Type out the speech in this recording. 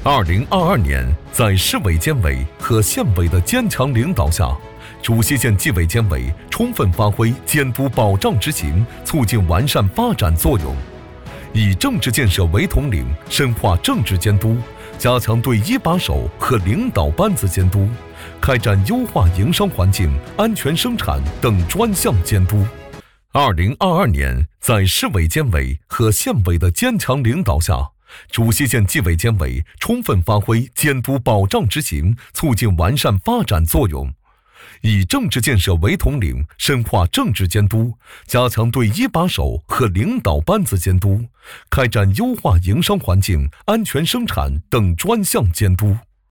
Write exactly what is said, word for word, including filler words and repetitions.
二零二二年，在市委监委和县委的坚强领导下，主席县纪委监委充分发挥监督保障执行、促进完善发展作用，以政治建设为统领，深化政治监督，加强对一把手和领导班子监督，开展优化营商环境、安全生产等专项监督。二零二二年，在市委监委和县委的坚强领导下，主席县纪委监委充分发挥监督保障执行、促进完善发展作用，以政治建设为统领，深化政治监督，加强对一把手和领导班子监督，开展优化营商环境、安全生产等专项监督。